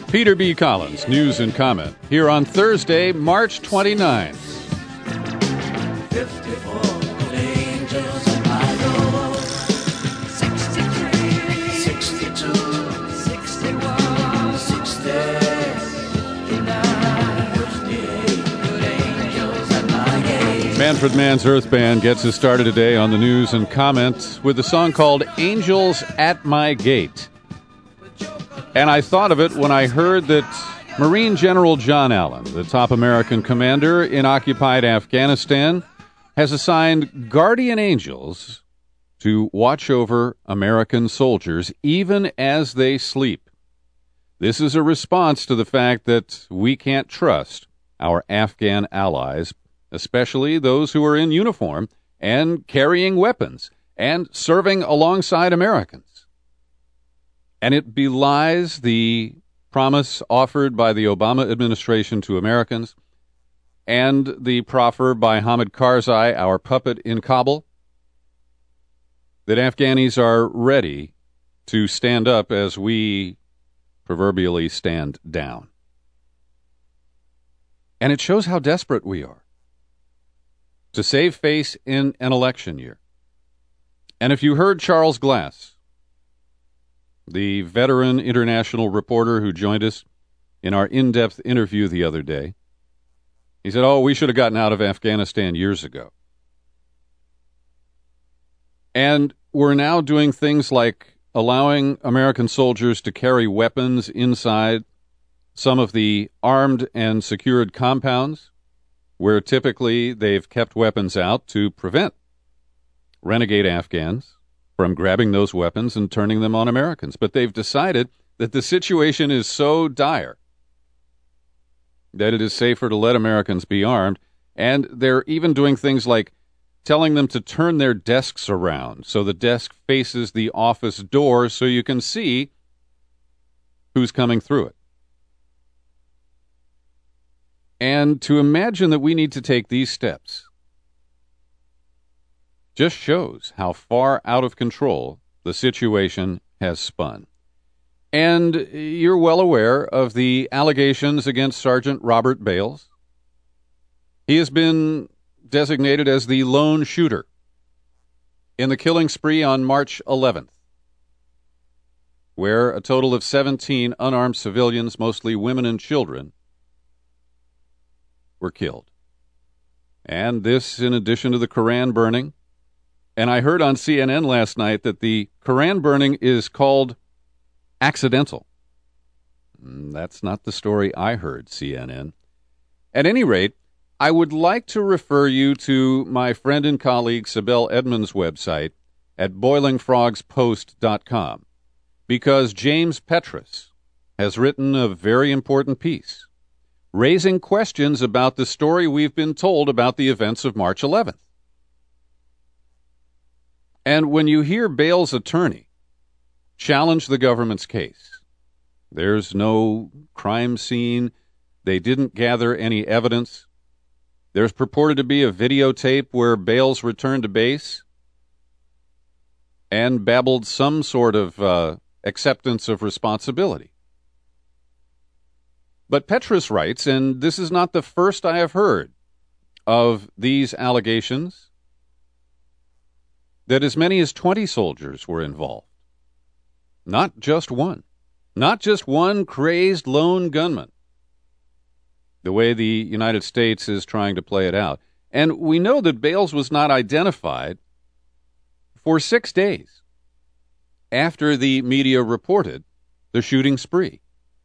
Peter B. Collins, News and Comment, here on Thursday, March 29th. 54 good angels in my door. 63, 62, 61, 60, 59, 58 good angels at my gate. Manfred Mann's Earth Band gets us started today on the News and Comment with a song called Angels at My Gate. And I thought of it when I heard that Marine General John Allen, the top American commander in occupied Afghanistan, has assigned guardian angels to watch over American soldiers even as they sleep. This is a response to the fact that we can't trust our Afghan allies, especially those who are in uniform and carrying weapons and serving alongside Americans. And it belies the promise offered by the Obama administration to Americans and the proffer by Hamid Karzai, our puppet in Kabul, that Afghanis are ready to stand up as we proverbially stand down. And it shows how desperate we are to save face in an election year. And if you heard Charles Glass, the veteran international reporter who joined us in our in-depth interview the other day, he said, we should have gotten out of Afghanistan years ago. And we're now doing things like allowing American soldiers to carry weapons inside some of the armed and secured compounds where typically they've kept weapons out to prevent renegade Afghans from grabbing those weapons and turning them on Americans. But they've decided that the situation is so dire that it is safer to let Americans be armed, and they're even doing things like telling them to turn their desks around so the desk faces the office door so you can see who's coming through it. And to imagine that we need to take these steps just shows how far out of control the situation has spun. And you're well aware of the allegations against Sergeant Robert Bales. He has been designated as the lone shooter in the killing spree on March 11th, where a total of 17 unarmed civilians, mostly women and children, were killed. And this in addition to the Koran burning. And I heard on CNN last night that the Koran burning is called accidental. That's not the story I heard, CNN. At any rate, I would like to refer you to my friend and colleague Sibel Edmonds' website at boilingfrogspost.com, because James Petrus has written a very important piece raising questions about the story we've been told about the events of March 11th. And when you hear Bales' attorney challenge the government's case, there's no crime scene, they didn't gather any evidence, there's purported to be a videotape where Bales returned to base and babbled some sort of acceptance of responsibility. But Petrus writes, and this is not the first I have heard of these allegations, that as many as 20 soldiers were involved. Not just one. Not just one crazed lone gunman, the way the United States is trying to play it out. And we know that Bales was not identified for 6 days after the media reported the shooting spree.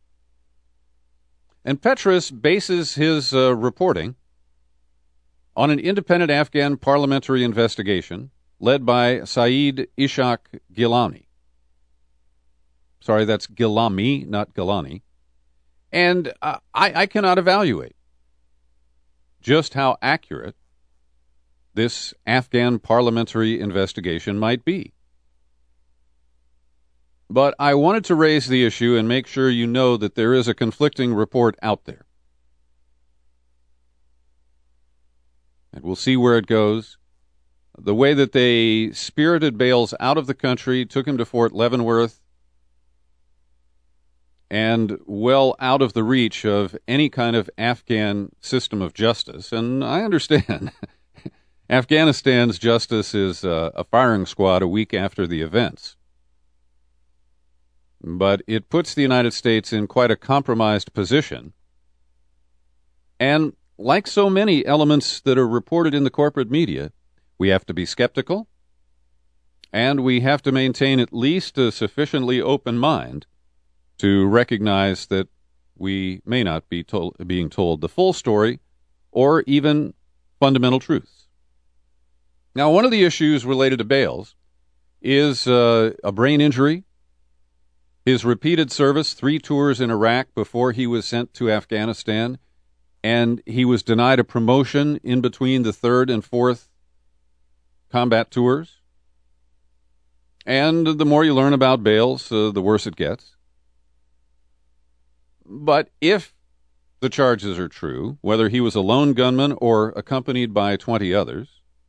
And Petrus bases his reporting on an independent Afghan parliamentary investigation led by Saeed Ishaq Gilani. Sorry, that's Gilami, not Gilani. And I cannot evaluate just how accurate this Afghan parliamentary investigation might be. But I wanted to raise the issue and make sure you know that there is a conflicting report out there. And we'll see where it goes. The way that they spirited Bales out of the country, took him to Fort Leavenworth, and well out of the reach of any kind of Afghan system of justice. And I understand. Afghanistan's justice is a firing squad a week after the events. But it puts the United States in quite a compromised position. And like so many elements that are reported in the corporate media, we have to be skeptical, and we have to maintain at least a sufficiently open mind to recognize that we may not be being told the full story or even fundamental truths. Now, one of the issues related to Bales is a brain injury, his repeated service, 3 tours in Iraq before he was sent to Afghanistan, and he was denied a promotion in between the 3rd and 4th combat tours. And the more you learn about Bales, the worse it gets. But if the charges are true, whether he was a lone gunman or accompanied by 20 others,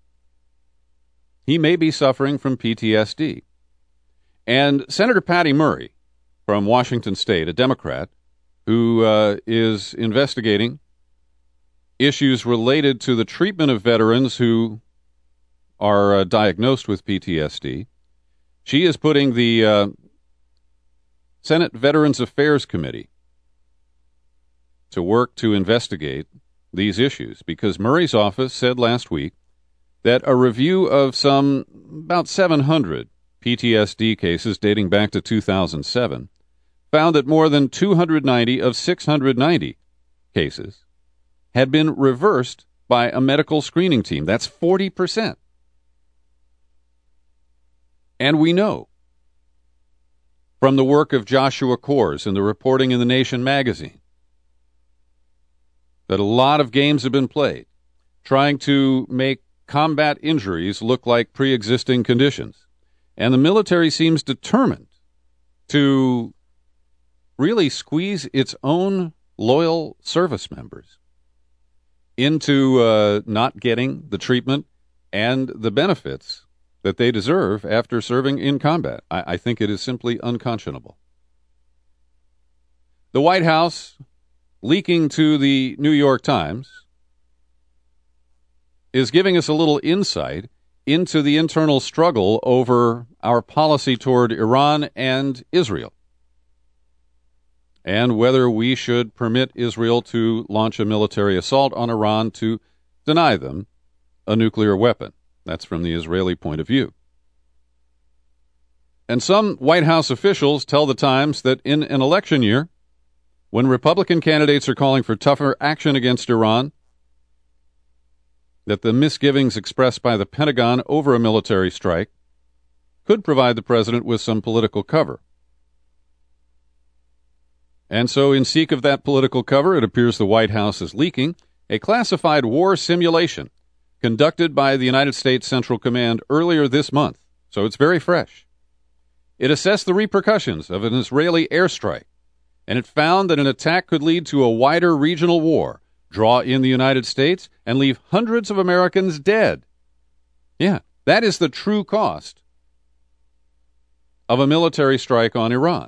he may be suffering from PTSD. And Senator Patty Murray from Washington State, a Democrat, who is investigating issues related to the treatment of veterans who are diagnosed with PTSD, she is putting the Senate Veterans Affairs Committee to work to investigate these issues, because Murray's office said last week that a review of some about 700 PTSD cases dating back to 2007 found that more than 290 of 690 cases had been reversed by a medical screening team. That's 40%. And we know from the work of Joshua Coors and the reporting in The Nation magazine that a lot of games have been played trying to make combat injuries look like pre-existing conditions. And the military seems determined to really squeeze its own loyal service members into not getting the treatment and the benefits that they deserve after serving in combat. I think it is simply unconscionable. The White House, leaking to the New York Times, is giving us a little insight into the internal struggle over our policy toward Iran and Israel, and whether we should permit Israel to launch a military assault on Iran to deny them a nuclear weapon. That's from the Israeli point of view. And some White House officials tell the Times that in an election year, when Republican candidates are calling for tougher action against Iran, that the misgivings expressed by the Pentagon over a military strike could provide the president with some political cover. And so, in seek of that political cover, it appears the White House is leaking a classified war simulation conducted by the United States Central Command earlier this month. So it's very fresh. It assessed the repercussions of an Israeli airstrike, and it found that an attack could lead to a wider regional war, draw in the United States, and leave hundreds of Americans dead. Yeah, that is the true cost of a military strike on Iran.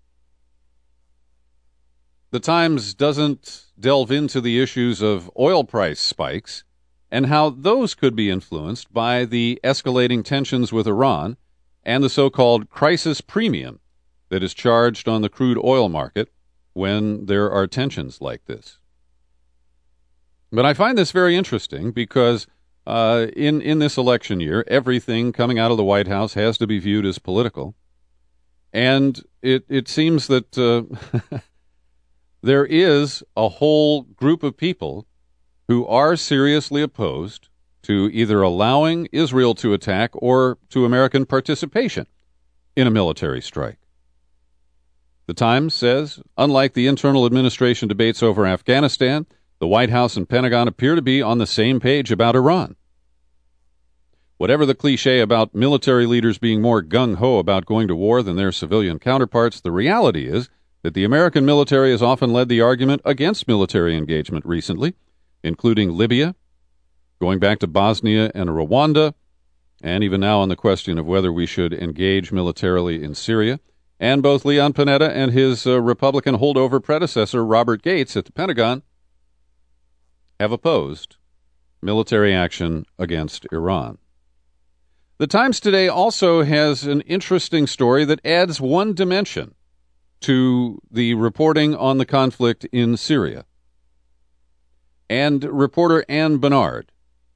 The Times doesn't delve into the issues of oil price spikes and how those could be influenced by the escalating tensions with Iran and the so-called crisis premium that is charged on the crude oil market when there are tensions like this. But I find this very interesting because in this election year, everything coming out of the White House has to be viewed as political. And it seems that there is a whole group of people who are seriously opposed to either allowing Israel to attack or to American participation in a military strike. The Times says, unlike the internal administration debates over Afghanistan, the White House and Pentagon appear to be on the same page about Iran. Whatever the cliche about military leaders being more gung-ho about going to war than their civilian counterparts, the reality is that the American military has often led the argument against military engagement recently, including Libya, going back to Bosnia and Rwanda, and even now on the question of whether we should engage militarily in Syria. And both Leon Panetta and his Republican holdover predecessor, Robert Gates, at the Pentagon, have opposed military action against Iran. The Times today also has an interesting story that adds one dimension to the reporting on the conflict in Syria. And reporter Ann Barnard,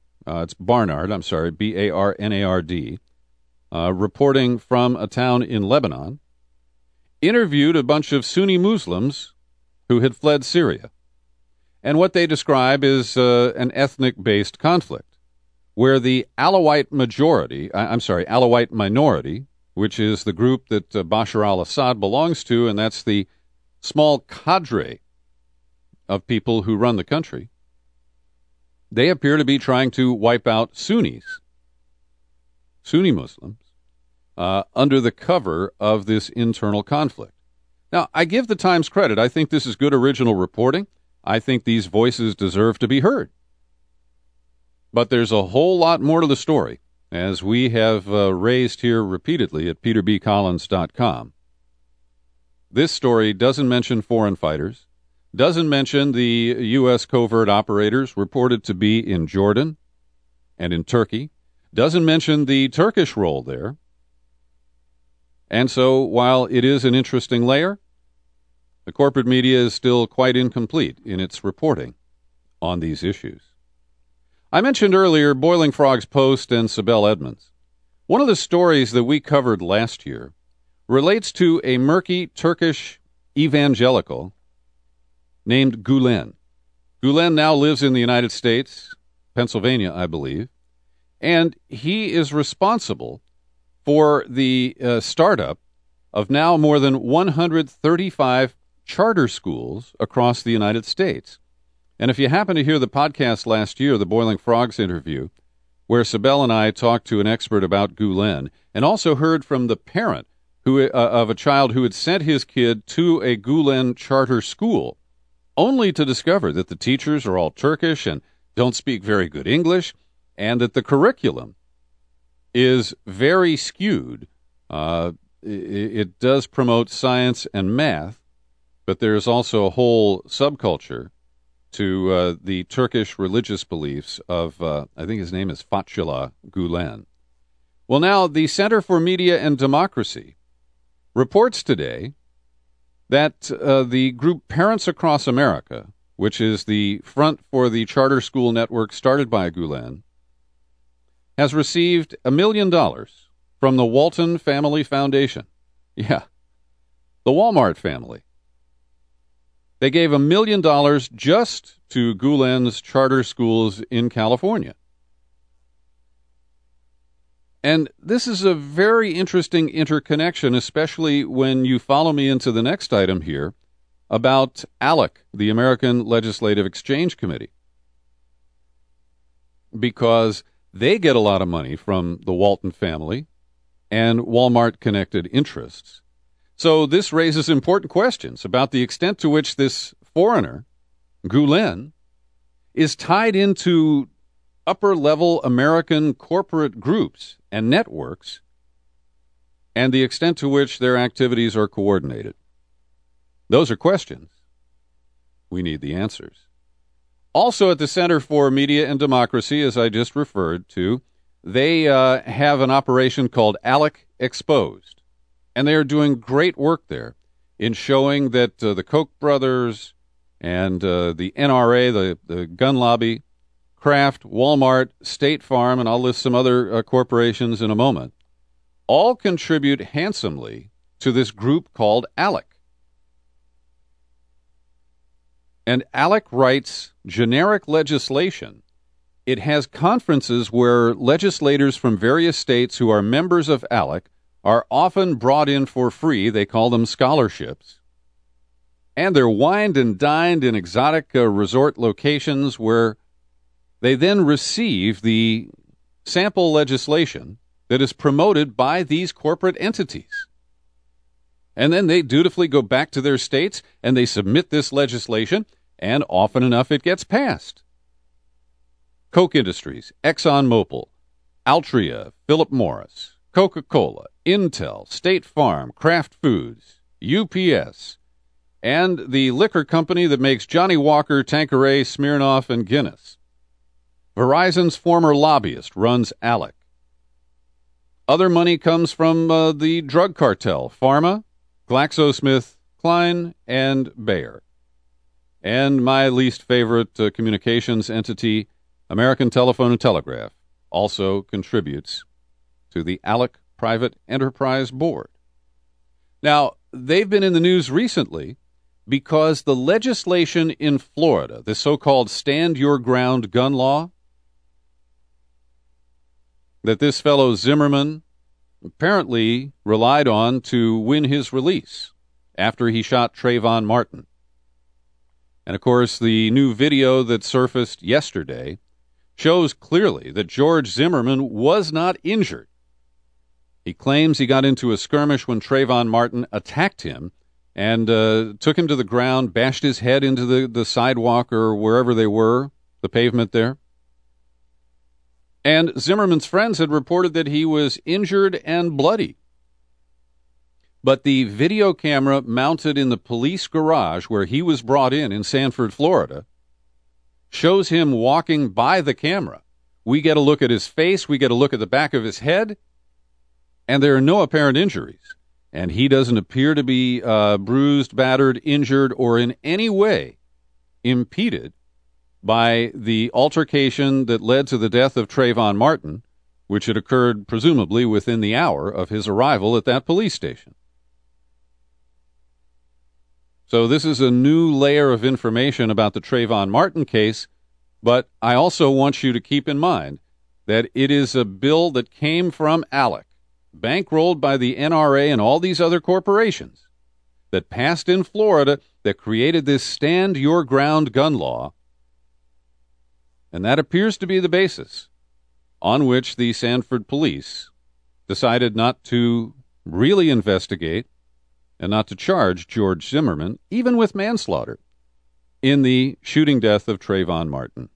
B-A-R-N-A-R-D, reporting from a town in Lebanon, interviewed a bunch of Sunni Muslims who had fled Syria. And what they describe is an ethnic-based conflict, where the Alawite minority, which is the group that Bashar al-Assad belongs to, and that's the small cadre of people who run the country, they appear to be trying to wipe out Sunni Muslims, under the cover of this internal conflict. Now, I give the Times credit. I think this is good original reporting. I think these voices deserve to be heard. But there's a whole lot more to the story, as we have raised here repeatedly at peterbcollins.com. This story doesn't mention foreign fighters, doesn't mention the U.S. covert operators reported to be in Jordan and in Turkey, doesn't mention the Turkish role there. And so, while it is an interesting layer, the corporate media is still quite incomplete in its reporting on these issues. I mentioned earlier Boiling Frogs Post and Sibel Edmonds. One of the stories that we covered last year relates to a murky Turkish evangelical named Gulen. Gulen now lives in the United States, Pennsylvania, I believe, and he is responsible for the startup of now more than 135 charter schools across the United States. And if you happen to hear the podcast last year, the Boiling Frogs interview, where Sibel and I talked to an expert about Gulen, and also heard from the parent of a child who had sent his kid to a Gulen charter school, only to discover that the teachers are all Turkish and don't speak very good English, and that the curriculum is very skewed. It does promote science and math, but there's also a whole subculture to the Turkish religious beliefs of, I think his name is Fethullah Gulen. Well, now, the Center for Media and Democracy reports today that the group Parents Across America, which is the front for the charter school network started by Gulen, has received $1 million from the Walton Family Foundation. Yeah, the Walmart family. They gave $1 million just to Gulen's charter schools in California. And this is a very interesting interconnection, especially when you follow me into the next item here about ALEC, the American Legislative Exchange Committee. Because they get a lot of money from the Walton family and Walmart-connected interests. So this raises important questions about the extent to which this foreigner, Gulen, is tied into upper-level American corporate groups and networks, and the extent to which their activities are coordinated. Those are questions. We need the answers. Also at the Center for Media and Democracy, as I just referred to, they have an operation called ALEC Exposed. And they are doing great work there in showing that the Koch brothers and the NRA, the gun lobby, Kraft, Walmart, State Farm, and I'll list some other corporations in a moment, all contribute handsomely to this group called ALEC. And ALEC writes generic legislation. It has conferences where legislators from various states who are members of ALEC are often brought in for free. They call them scholarships. And they're wined and dined in exotic resort locations where they then receive the sample legislation that is promoted by these corporate entities. And then they dutifully go back to their states and they submit this legislation, and often enough it gets passed. Koch Industries, ExxonMobil, Altria, Philip Morris, Coca-Cola, Intel, State Farm, Kraft Foods, UPS, and the liquor company that makes Johnny Walker, Tanqueray, Smirnoff, and Guinness. Verizon's former lobbyist runs ALEC. Other money comes from the drug cartel, Pharma, GlaxoSmithKline, and Bayer. And my least favorite communications entity, American Telephone and Telegraph, also contributes to the ALEC Private Enterprise Board. Now, they've been in the news recently because the legislation in Florida, the so-called Stand Your Ground gun law, that this fellow Zimmerman apparently relied on to win his release after he shot Trayvon Martin. And, of course, the new video that surfaced yesterday shows clearly that George Zimmerman was not injured. He claims he got into a skirmish when Trayvon Martin attacked him and took him to the ground, bashed his head into the sidewalk or wherever they were, the pavement there. And Zimmerman's friends had reported that he was injured and bloody. But the video camera mounted in the police garage where he was brought in Sanford, Florida, shows him walking by the camera. We get a look at his face, we get a look at the back of his head, and there are no apparent injuries. And he doesn't appear to be bruised, battered, injured, or in any way impeded by the altercation that led to the death of Trayvon Martin, which had occurred presumably within the hour of his arrival at that police station. So this is a new layer of information about the Trayvon Martin case, but I also want you to keep in mind that it is a bill that came from ALEC, bankrolled by the NRA and all these other corporations, that passed in Florida, that created this Stand Your Ground gun law. And that appears to be the basis on which the Sanford police decided not to really investigate and not to charge George Zimmerman, even with manslaughter, in the shooting death of Trayvon Martin.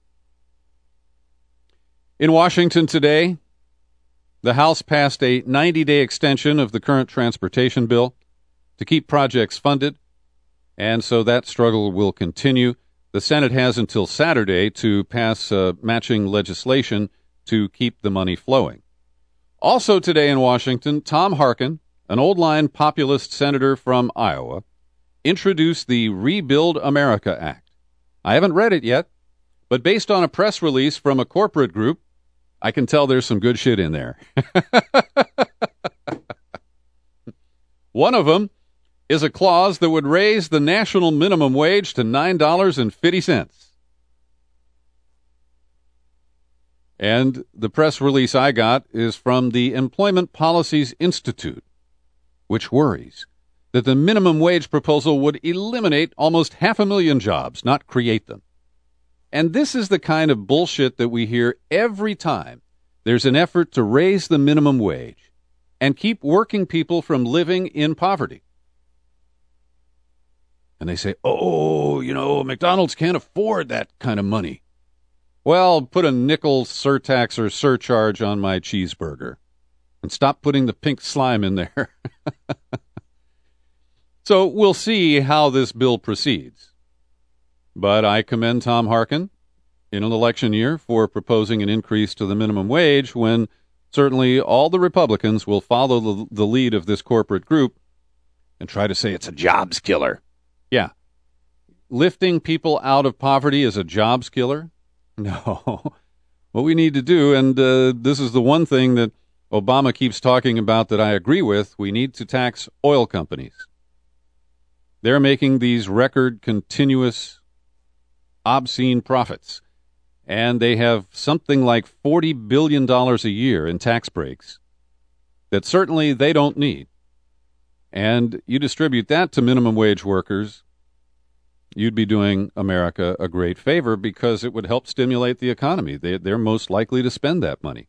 In Washington today, the House passed a 90-day extension of the current transportation bill to keep projects funded, and so that struggle will continue. The Senate has until Saturday to pass matching legislation to keep the money flowing. Also today in Washington, Tom Harkin, an old-line populist senator from Iowa, introduced the Rebuild America Act. I haven't read it yet, but based on a press release from a corporate group, I can tell there's some good shit in there. One of them is a clause that would raise the national minimum wage to $9.50. And the press release I got is from the Employment Policies Institute, which worries that the minimum wage proposal would eliminate almost 500,000 jobs, not create them. And this is the kind of bullshit that we hear every time there's an effort to raise the minimum wage and keep working people from living in poverty. And they say, McDonald's can't afford that kind of money. Well, put a nickel surtax or surcharge on my cheeseburger and stop putting the pink slime in there. So we'll see how this bill proceeds. But I commend Tom Harkin in an election year for proposing an increase to the minimum wage when certainly all the Republicans will follow the lead of this corporate group and try to say it's a jobs killer. Yeah. Lifting people out of poverty is a jobs killer? No. What we need to do, and this is the one thing that Obama keeps talking about that I agree with, we need to tax oil companies. They're making these record continuous obscene profits, and they have something like $40 billion a year in tax breaks that certainly they don't need. And you distribute that to minimum wage workers, you'd be doing America a great favor because it would help stimulate the economy. They're most likely to spend that money.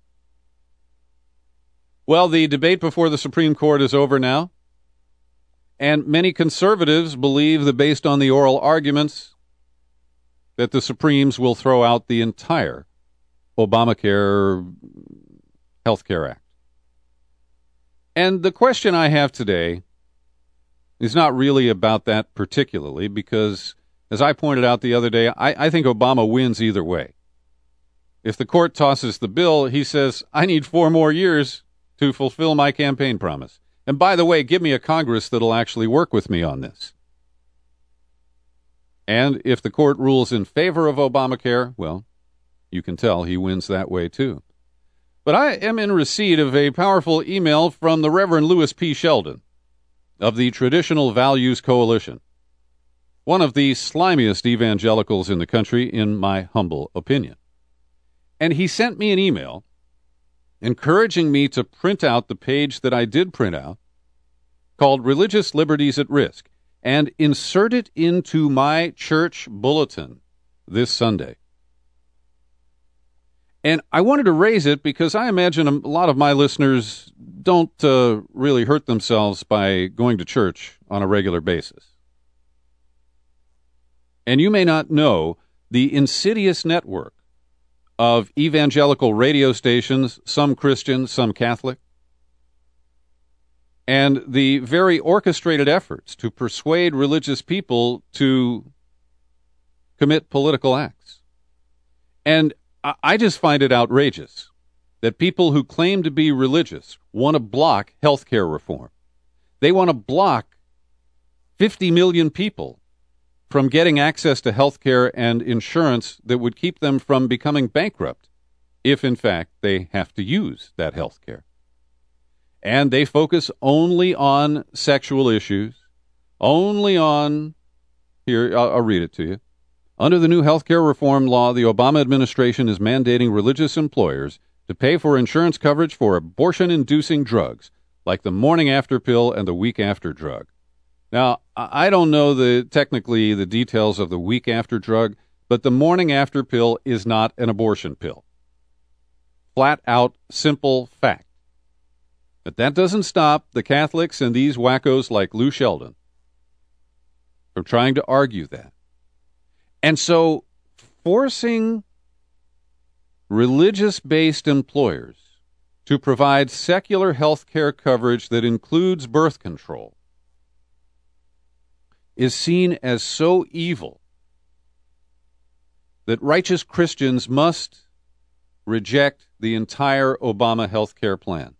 Well, the debate before the Supreme Court is over now, and many conservatives believe that based on the oral arguments that the Supremes will throw out the entire Obamacare health care act. And the question I have today is not really about that particularly because, as I pointed out the other day, I think Obama wins either way. If the court tosses the bill, he says, I need 4 more years to fulfill my campaign promise. And by the way, give me a Congress that'll actually work with me on this. And if the court rules in favor of Obamacare, well, you can tell he wins that way too. But I am in receipt of a powerful email from the Reverend Lewis P. Sheldon of the Traditional Values Coalition, one of the slimiest evangelicals in the country, in my humble opinion. And he sent me an email encouraging me to print out the page that I did print out called Religious Liberties at Risk and insert it into my church bulletin this Sunday. And I wanted to raise it because I imagine a lot of my listeners don't really hurt themselves by going to church on a regular basis. And you may not know the insidious network of evangelical radio stations, some Christian, some Catholic, and the very orchestrated efforts to persuade religious people to commit political acts. And I just find it outrageous that people who claim to be religious want to block health care reform. They want to block 50 million people from getting access to health care and insurance that would keep them from becoming bankrupt if, in fact, they have to use that health care. And they focus only on sexual issues, only on, here, I'll read it to you. Under the new health care reform law, the Obama administration is mandating religious employers to pay for insurance coverage for abortion-inducing drugs, like the morning after pill and the week after drug. Now, I don't know technically the details of the week after drug, but the morning after pill is not an abortion pill. Flat out, simple fact. But that doesn't stop the Catholics and these wackos like Lou Sheldon from trying to argue that. And so, forcing religious-based employers to provide secular health care coverage that includes birth control is seen as so evil that righteous Christians must reject the entire Obama health care plan.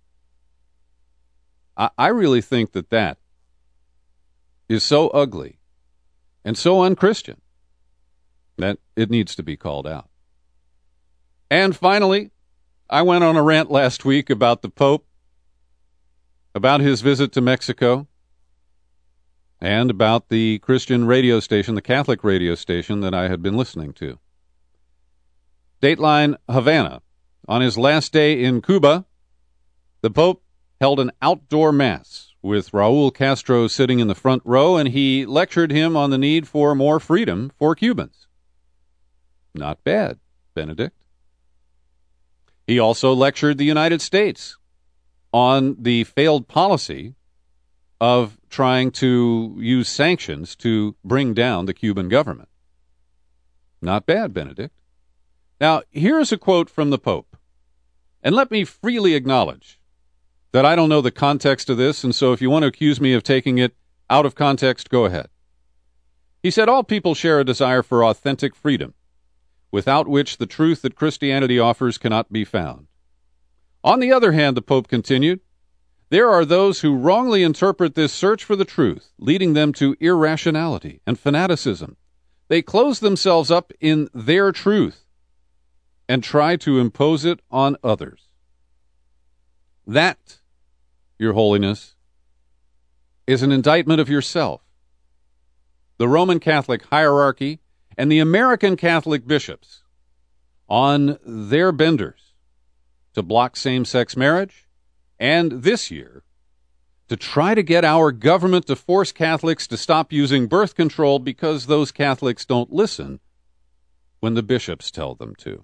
I really think that is so ugly and so unchristian that it needs to be called out. And finally, I went on a rant last week about the Pope, about his visit to Mexico, and about the Christian radio station, the Catholic radio station that I had been listening to. Dateline Havana. On his last day in Cuba, the Pope held an outdoor mass with Raul Castro sitting in the front row, and he lectured him on the need for more freedom for Cubans. Not bad, Benedict. He also lectured the United States on the failed policy of trying to use sanctions to bring down the Cuban government. Not bad, Benedict. Now, here's a quote from the Pope. And let me freely acknowledge that I don't know the context of this, and so if you want to accuse me of taking it out of context, go ahead. He said, all people share a desire for authentic freedom, without which the truth that Christianity offers cannot be found. On the other hand, the Pope continued, there are those who wrongly interpret this search for the truth, leading them to irrationality and fanaticism. They close themselves up in their truth and try to impose it on others. That, Your Holiness, is an indictment of yourself, the Roman Catholic hierarchy, and the American Catholic bishops on their benders to block same-sex marriage, and this year, to try to get our government to force Catholics to stop using birth control because those Catholics don't listen when the bishops tell them to.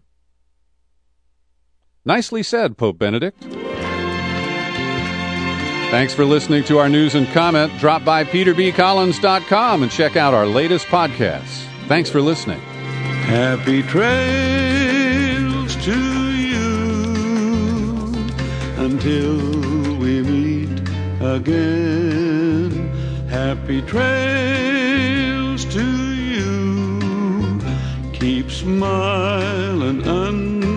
Nicely said, Pope Benedict. Thanks for listening to our news and comment. Drop by peterbcollins.com and check out our latest podcasts. Thanks for listening. Happy trails to you until we meet again. Happy trails to you. Keep smiling